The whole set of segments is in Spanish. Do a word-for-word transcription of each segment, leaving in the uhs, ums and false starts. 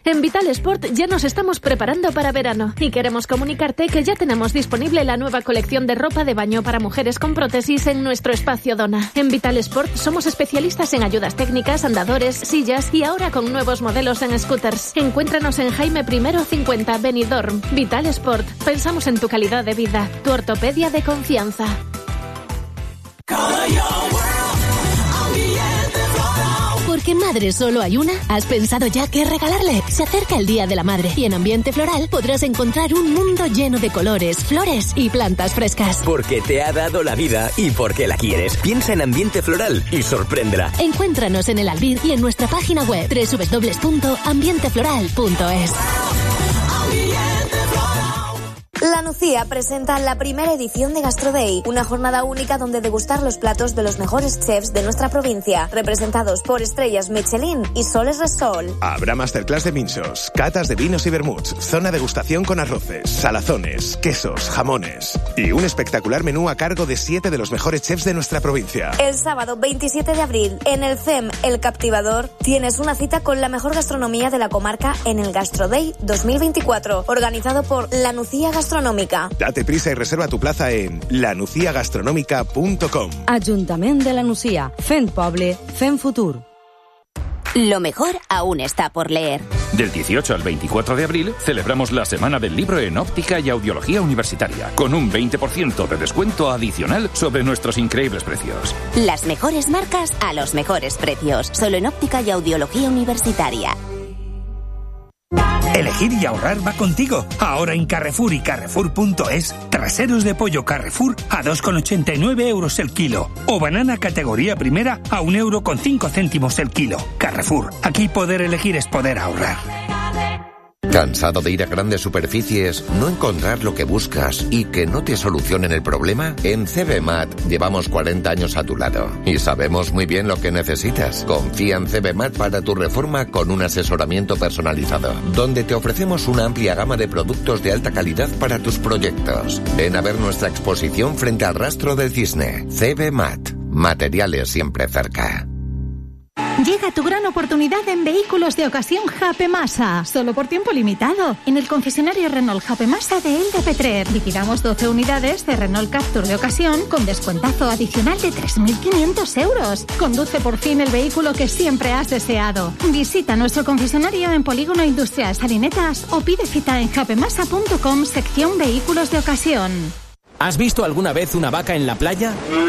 En Vital Sport ya nos estamos preparando para verano y queremos comunicarte que ya tenemos disponible la nueva colección de ropa de baño para mujeres con prótesis en nuestro espacio Dona. En Vital Sport somos especialistas en ayudas técnicas, andadores, sillas y ahora con nuevos modelos en scooters. Encuéntranos en Jaime Primero cincuenta, Benidorm. Vital Sport. Pensamos en tu calidad de vida. Tu ortopedia de confianza. Porque madre solo hay una, ¿has pensado ya qué regalarle? Se acerca el Día de la Madre y en Ambiente Floral podrás encontrar un mundo lleno de colores, flores y plantas frescas. Porque te ha dado la vida y porque la quieres. Piensa en Ambiente Floral y sorpréndela. Encuéntranos en el Albir y en nuestra página web doble u doble u doble u punto ambiente floral punto es. La Nucía presenta la primera edición de Gastro Day, una jornada única donde degustar los platos de los mejores chefs de nuestra provincia, representados por estrellas Michelin y Soles Resol. Habrá masterclass de minsos, catas de vinos y vermuts, zona degustación con arroces, salazones, quesos, jamones y un espectacular menú a cargo de siete de los mejores chefs de nuestra provincia. El sábado veintisiete de abril, en el C E M El Captivador, tienes una cita con la mejor gastronomía de la comarca en el Gastro Day dos mil veinticuatro, organizado por La Nucía Gastronómica. Date prisa y reserva tu plaza en la nucía gastronómica punto com. Ayuntamiento de la Nucía, fent poble, fent futur. Lo mejor aún está por leer. Del dieciocho al veinticuatro de abril celebramos la Semana del Libro en Óptica y Audiología Universitaria, con un veinte por ciento de descuento adicional sobre nuestros increíbles precios. Las mejores marcas a los mejores precios, solo en Óptica y Audiología Universitaria. Elegir y ahorrar va contigo. Ahora en Carrefour y Carrefour punto es, traseros de pollo Carrefour a dos con ochenta y nueve euros el kilo. O banana categoría primera a un euro con cinco céntimos el kilo. Carrefour, aquí poder elegir es poder ahorrar. ¿Cansado de ir a grandes superficies, no encontrar lo que buscas y que no te solucionen el problema? En CBMAT llevamos cuarenta años a tu lado y sabemos muy bien lo que necesitas. Confía en CBMAT para tu reforma con un asesoramiento personalizado, donde te ofrecemos una amplia gama de productos de alta calidad para tus proyectos. Ven a ver nuestra exposición frente al Rastro del Cisne. CBMAT, materiales siempre cerca. Llega tu gran oportunidad en vehículos de ocasión Jape Masa, solo por tiempo limitado. En el concesionario Renault Jape Masa de Elda Petrer, liquidamos doce unidades de Renault Captur de ocasión con descuentazo adicional de tres mil quinientos euros. Conduce por fin el vehículo que siempre has deseado. Visita nuestro concesionario en Polígono Industrial Salinetas o pide cita en japemasa punto com, sección vehículos de ocasión. ¿Has visto alguna vez una vaca en la playa?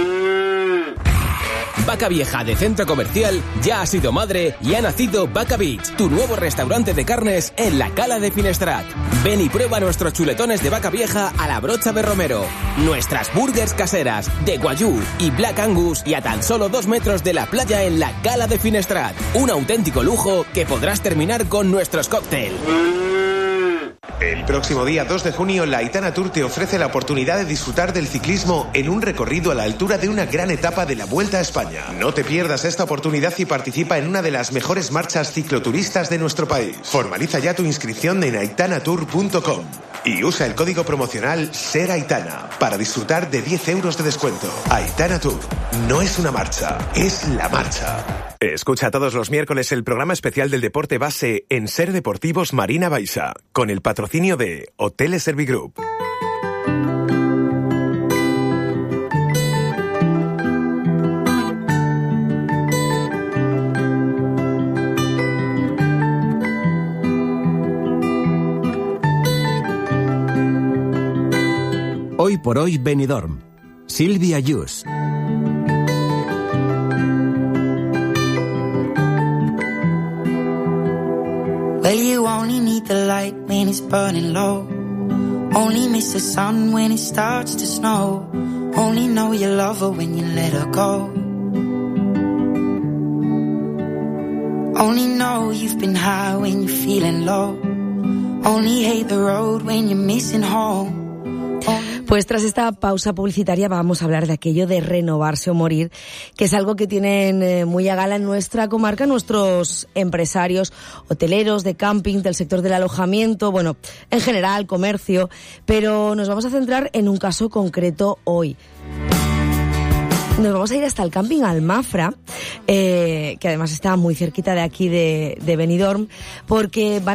Vaca Vieja de Centro Comercial ya ha sido madre y ha nacido Vaca Beach, tu nuevo restaurante de carnes en la Cala de Finestrat. Ven y prueba nuestros chuletones de vaca vieja a la brocha de romero, nuestras burgers caseras de Guayú y Black Angus y a tan solo dos metros de la playa en la Cala de Finestrat. Un auténtico lujo que podrás terminar con nuestros cócteles. El próximo día dos de junio, la Aitana Tour te ofrece la oportunidad de disfrutar del ciclismo en un recorrido a la altura de una gran etapa de la Vuelta a España. No te pierdas esta oportunidad y participa en una de las mejores marchas cicloturistas de nuestro país. Formaliza ya tu inscripción en aitana tour punto com y usa el código promocional SERAITANA para disfrutar de diez euros de descuento. Aitana Tour no es una marcha, es la marcha. Escucha todos los miércoles el programa especial del deporte base en Ser Deportivos Marina Baixa, con el patrocinio de Hoteles Servigroup. Hoy por hoy Benidorm. Silvia Yus. Well, you only need the light when it's burning low. Only miss the sun when it starts to snow. Only know you love her when you let her go. Only know you've been high when you're feeling low. Only hate the road when you're missing home. Pues tras esta pausa publicitaria vamos a hablar de aquello de renovarse o morir, que es algo que tienen eh, muy a gala en nuestra comarca nuestros empresarios hoteleros, de camping, del sector del alojamiento, bueno, en general, comercio, pero nos vamos a centrar en un caso concreto hoy. Nos vamos a ir hasta el camping Almafra, eh, que además está muy cerquita de aquí de, de Benidorm, porque van